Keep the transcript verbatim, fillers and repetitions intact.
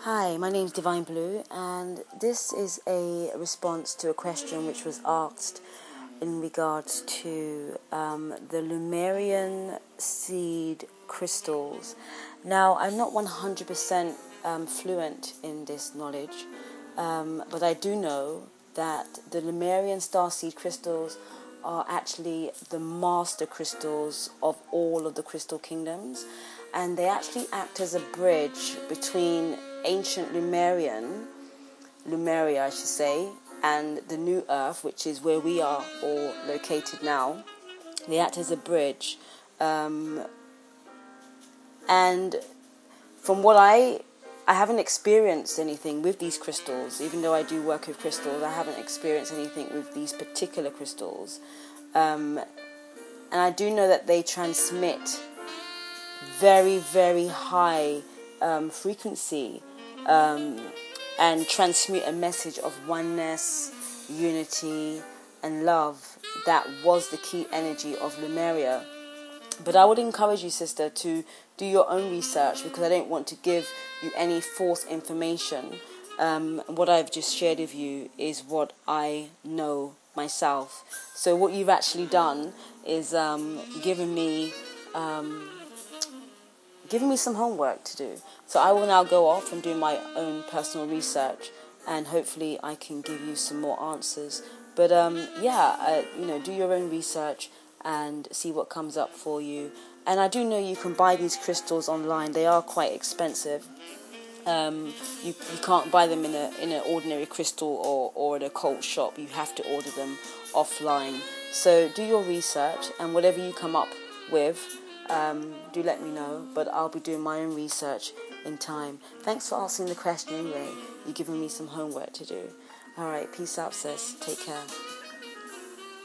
Hi, my name's Divine Blue, and this is a response to a question which was asked in regards to um, the Lemurian seed crystals. Now, I'm not one hundred percent um, fluent in this knowledge, um, but I do know that the Lemurian starseed crystals are actually the master crystals of all of the crystal kingdoms, and they actually act as a bridge between ancient Lemurian, Lemuria I should say, and the New Earth, which is where we are all located now. They act as a bridge, um, and from what I I haven't experienced anything with these crystals, even though I do work with crystals. I haven't experienced anything with these particular crystals, um, and I do know that they transmit very, very high um, frequency um, and transmit a message of oneness, unity, and love. That was the key energy of Lemuria. But I would encourage you, sister, to do your own research, because I don't want to give you any false information. Um, what I've just shared with you is what I know myself. So what you've actually done is um, given me um, given me some homework to do. So I will now go off and do my own personal research, and hopefully I can give you some more answers. But um, yeah, uh, you know, do your own research and see what comes up for you. And I do know you can buy these crystals online. They are quite expensive. Um, you you can't buy them in a in an ordinary crystal or or at a occult shop. You have to order them offline. So do your research, and whatever you come up with, um, do let me know. But I'll be doing my own research in time. Thanks for asking the question anyway. You're giving me some homework to do. All right, peace out, sis. Take care.